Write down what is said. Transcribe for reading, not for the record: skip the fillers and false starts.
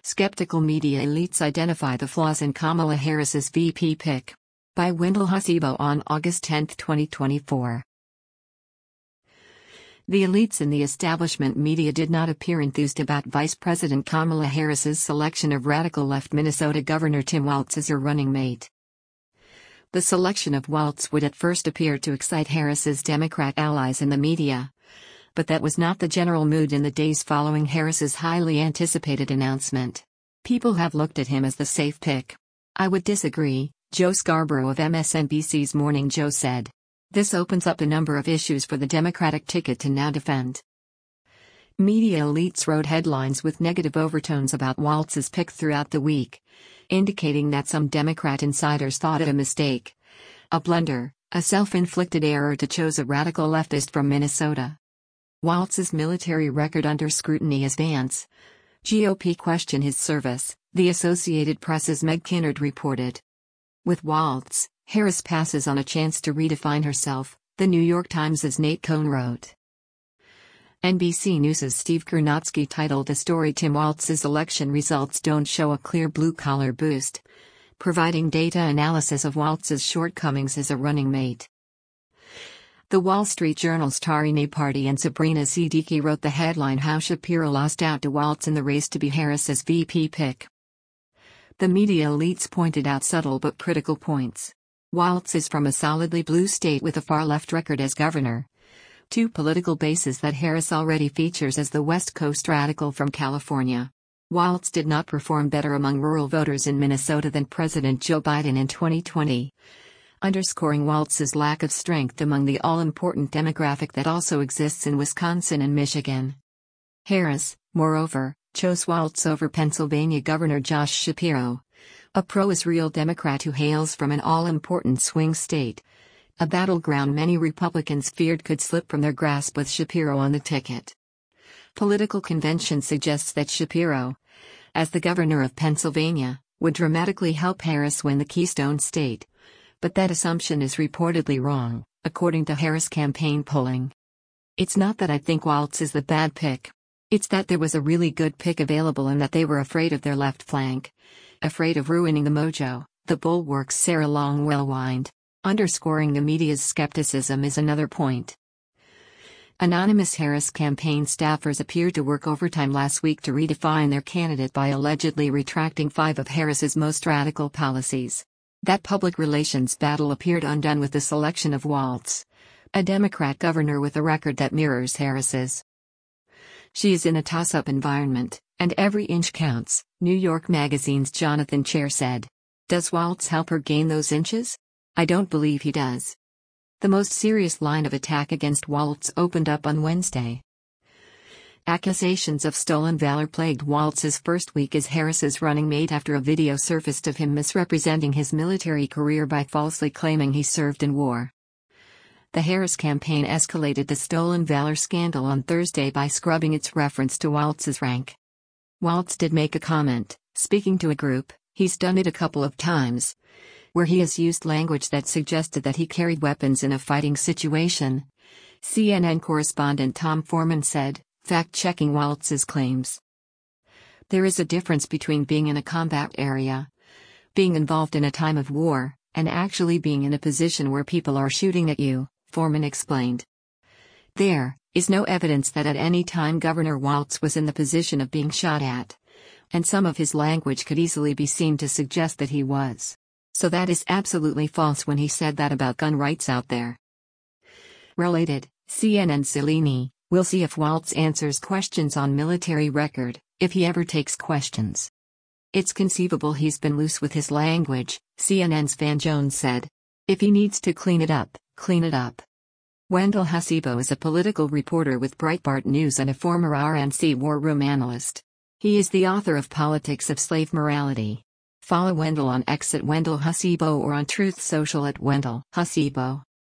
Skeptical media elites identify the flaws in Kamala Harris's VP pick. By Wendell Hasibo on August 10, 2024. The elites in the establishment media did not appear enthused about Vice President Kamala Harris's selection of radical left Minnesota Governor Tim Walz as her running mate. The selection of Walz would at first appear to excite Harris's Democrat allies in the media. But that was not the general mood in the days following Harris's highly anticipated announcement. People have looked at him as the safe pick. I would disagree, Joe Scarborough of MSNBC's Morning Joe said. This opens up a number of issues for the Democratic ticket to now defend. Media elites wrote headlines with negative overtones about Walz's pick throughout the week, indicating that some Democrat insiders thought it a mistake, a blunder, a self-inflicted error to choose a radical leftist from Minnesota. Walz's military record under scrutiny as Vance. GOP question his service, the Associated Press's Meg Kinnard reported. With Walz, Harris passes on a chance to redefine herself, the New York Times' Nate Cohn wrote. NBC News' Steve Kornacki titled the story Tim Walz's election results don't show a clear blue-collar boost, providing data analysis of Walz's shortcomings as a running mate. The Wall Street Journal's Tari Naparty and Sabrina Siddiqui wrote the headline How Shapiro Lost Out to Walz in the Race to be Harris's VP pick. The media elites pointed out subtle but critical points. Walz is from a solidly blue state with a far-left record as governor. Two political bases that Harris already features as the West Coast radical from California. Walz did not perform better among rural voters in Minnesota than President Joe Biden in 2020. Underscoring Walz's lack of strength among the all-important demographic that also exists in Wisconsin and Michigan. Harris, moreover, chose Walz over Pennsylvania Governor Josh Shapiro, a pro-Israel Democrat who hails from an all-important swing state, a battleground many Republicans feared could slip from their grasp with Shapiro on the ticket. Political convention suggests that Shapiro, as the governor of Pennsylvania, would dramatically help Harris win the Keystone State. But that assumption is reportedly wrong, according to Harris campaign polling. It's not that I think Walz is the bad pick. It's that there was a really good pick available and that they were afraid of their left flank. Afraid of ruining the mojo, the bulwarks Sarah Longwell whined. Underscoring the media's skepticism is another point. Anonymous Harris campaign staffers appeared to work overtime last week to redefine their candidate by allegedly retracting 5 of Harris's most radical policies. That public relations battle appeared undone with the selection of Walz, a Democrat governor with a record that mirrors Harris's. She is in a toss-up environment, and every inch counts, New York Magazine's Jonathan Chair said. Does Walz help her gain those inches? I don't believe he does. The most serious line of attack against Walz opened up on Wednesday. Accusations of stolen valor plagued Walz's first week as Harris's running mate after a video surfaced of him misrepresenting his military career by falsely claiming he served in war. The Harris campaign escalated the stolen valor scandal on Thursday by scrubbing its reference to Walz's rank. Walz did make a comment, speaking to a group, he's done it a couple of times, where he has used language that suggested that he carried weapons in a fighting situation. CNN correspondent Tom Foreman said, fact-checking Walz's claims. There is a difference between being in a combat area, being involved in a time of war, and actually being in a position where people are shooting at you, Foreman explained. There is no evidence that at any time Governor Walz was in the position of being shot at, and some of his language could easily be seen to suggest that he was. So that is absolutely false when he said that about gun rights out there. Related, CNN Cellini. We'll see if Walz answers questions on military record, if he ever takes questions. It's conceivable he's been loose with his language, CNN's Van Jones said. If he needs to clean it up, clean it up. Wendell Hasibo is a political reporter with Breitbart News and a former RNC war room analyst. He is the author of Politics of Slave Morality. Follow Wendell on X at Wendell Hasibo or on Truth Social at Wendell Hasibo.